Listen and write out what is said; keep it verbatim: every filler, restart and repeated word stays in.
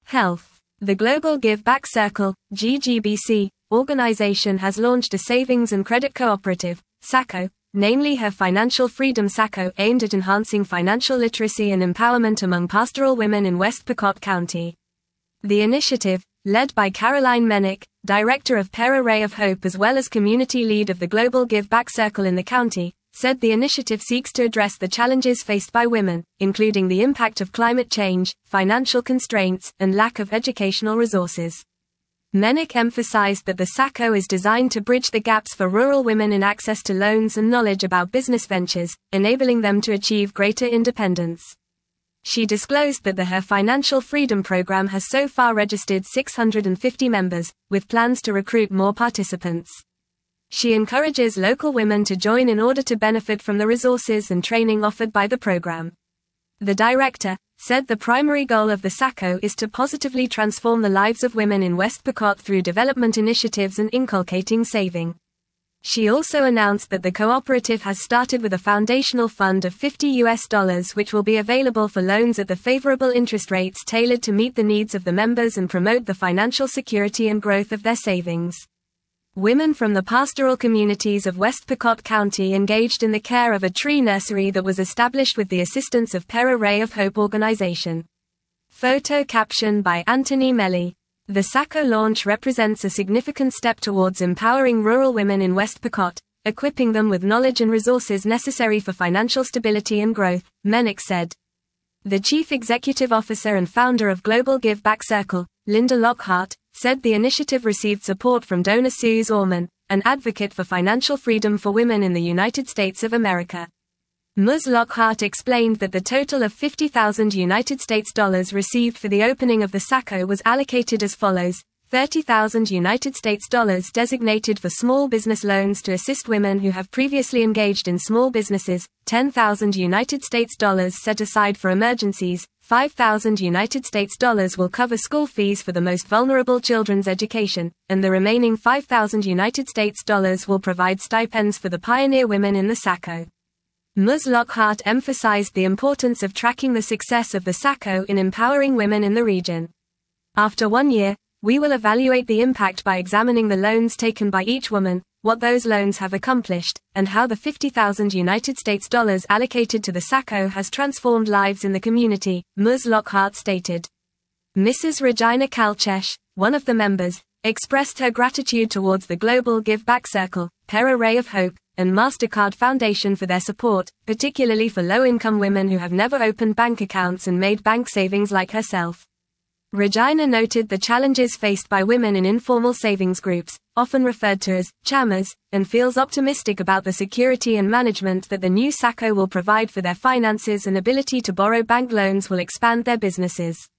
Health. The Global Give Back Circle, G G B C, organization has launched a savings and credit cooperative, SACCO, namely Her Financial Freedom SACCO, aimed at enhancing financial literacy and empowerment among pastoral women in West Pecott County. The initiative, led by Caroline Mennick, director of Pera Ray of Hope as well as community lead of the Global Give Back Circle in the county, said the initiative seeks to address the challenges faced by women, including the impact of climate change, financial constraints, and lack of educational resources. Mennick emphasized that the SACCO is designed to bridge the gaps for rural women in access to loans and knowledge about business ventures, enabling them to achieve greater independence. She disclosed that the Her Financial Freedom program has so far registered six hundred fifty members, with plans to recruit more participants. She encourages local women to join in order to benefit from the resources and training offered by the program. The director said the primary goal of the SACCO is to positively transform the lives of women in West Pecott through development initiatives and inculcating saving. She also announced that the cooperative has started with a foundational fund of fifty U S dollars which will be available for loans at the favorable interest rates tailored to meet the needs of the members and promote the financial security and growth of their savings. Women from the pastoral communities of West Pecott County engaged in the care of a tree nursery that was established with the assistance of Pera Ray of Hope organization. Photo caption by Anthony Melly. The SACCO launch represents a significant step towards empowering rural women in West Pecott, equipping them with knowledge and resources necessary for financial stability and growth, Mennick said. The Chief Executive Officer and founder of Global Give Back Circle, Linda Lockhart, said the initiative received support from donor Suze Orman, an advocate for financial freedom for women in the United States of America. Ms. Lockhart explained that the total of fifty thousand United States dollars received for the opening of the SACCO was allocated as follows: thirty thousand United States dollars designated for small business loans to assist women who have previously engaged in small businesses, ten thousand United States dollars set aside for emergencies, five thousand United States dollars will cover school fees for the most vulnerable children's education, and the remaining five thousand United States dollars will provide stipends for the pioneer women in the SACCO. Miz Lockhart emphasized the importance of tracking the success of the SACCO in empowering women in the region. After one year, we will evaluate the impact by examining the loans taken by each woman, what those loans have accomplished, and how the fifty thousand United States dollars allocated to the SACCO has transformed lives in the community, Miz Lockhart stated. Missus Regina Kalchesh, one of the members, expressed her gratitude towards the Global Give Back Circle, Pera Ray of Hope, and MasterCard Foundation for their support, particularly for low-income women who have never opened bank accounts and made bank savings like herself. Regina noted the challenges faced by women in informal savings groups, often referred to as chammers, and feels optimistic about the security and management that the new SACCO will provide for their finances and ability to borrow bank loans will expand their businesses.